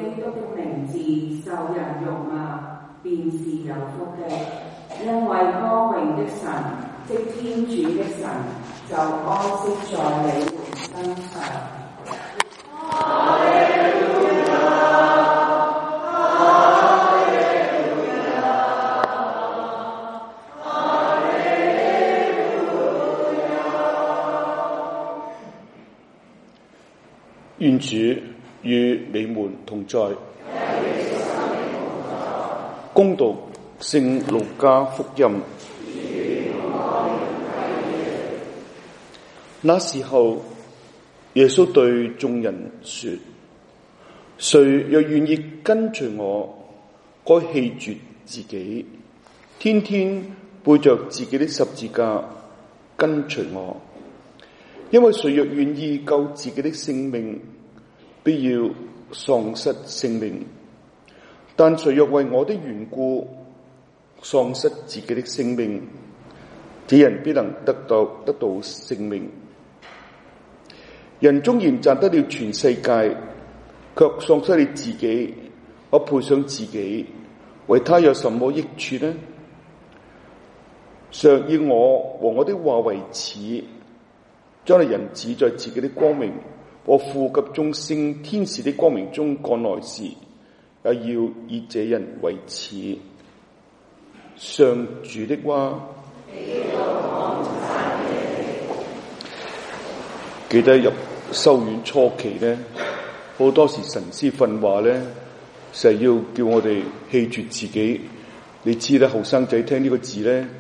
基督的名字受人辱罵，便是有福的，因為光榮的神，即天主的神，就安息在你們身上。 願主與你們同在。恭讀聖路加福音。那時候，耶穌對眾人說：誰若願意跟隨我，該棄絕自己，天天背着自己的十字架跟隨我。因為誰若願意救自己的性命，必要喪失性命；但誰若為我的緣故喪失自己的性命，這人必能得到性命。人縱然賺得了全世界，卻喪失了自己，或賠上自己，為他有什麼益處呢？常以我和我的話為恥，將來人子在自己的光明和父及眾聖天使的光明中降來時，也要以這人為恥。上主的話。記得入修院初期呢，好多時神師訓話呢，成日要叫我哋棄絕自己。你知啦，後生仔聽呢個字呢，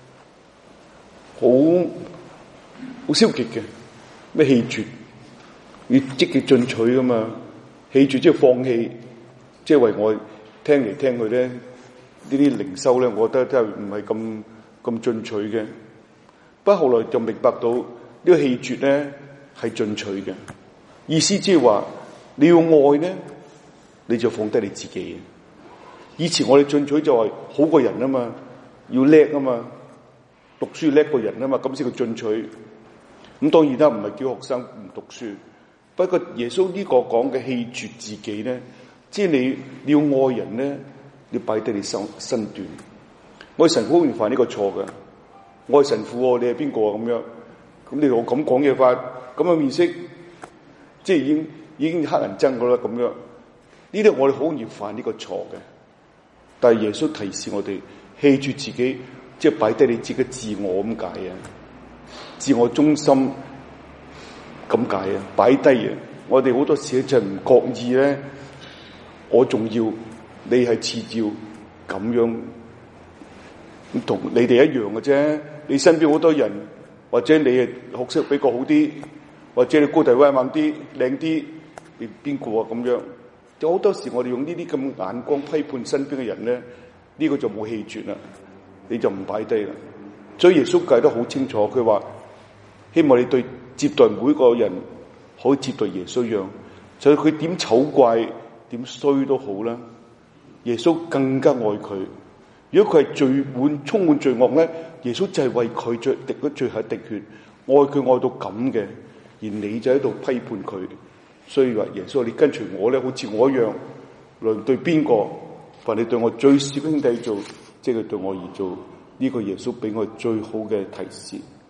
好消極嘅，咩棄絕？要積極進取噶嘛？棄絕即係放棄，即係為我聽嚟聽去咧，呢啲靈修咧，我覺得真係唔係咁進取嘅。不過後來就明白到呢個棄絕咧係進取嘅意思，即係話你要愛咧，你就放低你自己。以前我哋進取就係好過人啊嘛，要叻啊嘛，讀書叻過人啊嘛，咁先叫進取。咁當然啦，唔係叫學生唔讀書。不過耶穌呢個講嘅棄絕自己咧，即係你要愛人咧，你擺低你身段。愛神父好容易犯呢個錯嘅，愛神父你係邊個啊？咁樣，咁你同我咁講嘢法，咁嘅面色，即係已經黑人憎噶啦咁樣。呢啲我哋好容易犯呢個錯嘅。但係耶穌提示我哋棄絕自己，即係擺低你自己自我咁解啊，自我中心。咁解啊，擺低啊！我哋好多時就唔覺意咧，我重要，你係次要，咁樣同你哋一樣嘅啫。你身邊好多人，或者你係學識比較好啲，或者你高大威猛啲、靚啲，你邊個啊？咁樣，就好多時我哋用呢啲咁眼光批判身邊嘅人咧，呢個就冇棄絕啦，你就唔擺低啦。所以耶穌解得好清楚，佢話希望你對接待每個人可以接待耶穌一樣，所以佢點醜怪點衰都好啦，耶穌更加愛佢。如果佢係充滿罪惡咧，耶穌就係為佢滴咗最後一滴血，愛佢愛到咁嘅，而你就喺度批判佢。所以話耶穌，你跟隨我咧，好似我一樣，無論對邊個，凡你對我最小兄弟做，即係佢對我而做，呢個耶穌俾我最好嘅提示。